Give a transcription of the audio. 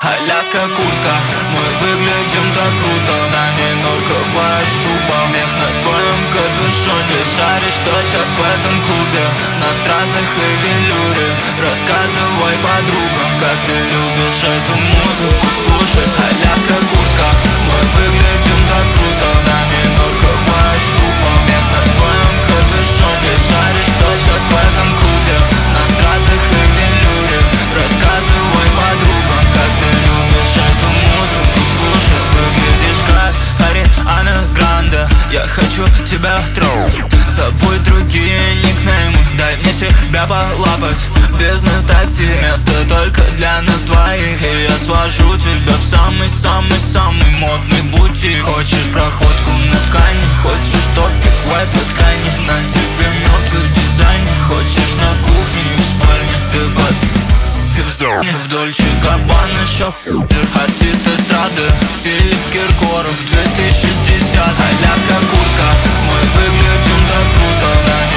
Аляска куртка, мы выглядим так круто. На ней норковая шуба, мех на твоем капюшоне. Ты шаришь, что сейчас в этом клубе, на стразах и велюре. Рассказывай подругам, как ты любишь эту музыку слушать. Аляска куртка, мы выглядим так круто. На ней норковая шуба, мех на твоем капюшоне. Ты шаришь, что сейчас в этом клубе, на стразах и велюре. Рассказывай подругам, как ты любишь эту музыку слушать. Выглядишь как Ариана Гранде, я хочу тебя трогать. Забудь другие никнеймы, дай мне себя полапать. Бизнес-такси, место только для нас двоих. И я свожу тебя в самый-самый-самый модный бутик. Хочешь проходку на ткани, хочешь топик в этой ткани. На тебе мертвый дизайн, хочешь на кухне и в спальне. Ты в зоне, в Дольче Габбана шофер. Артист эстрады Филипп Киркоров 2010. Аляска куртка, мы выглядим так круто.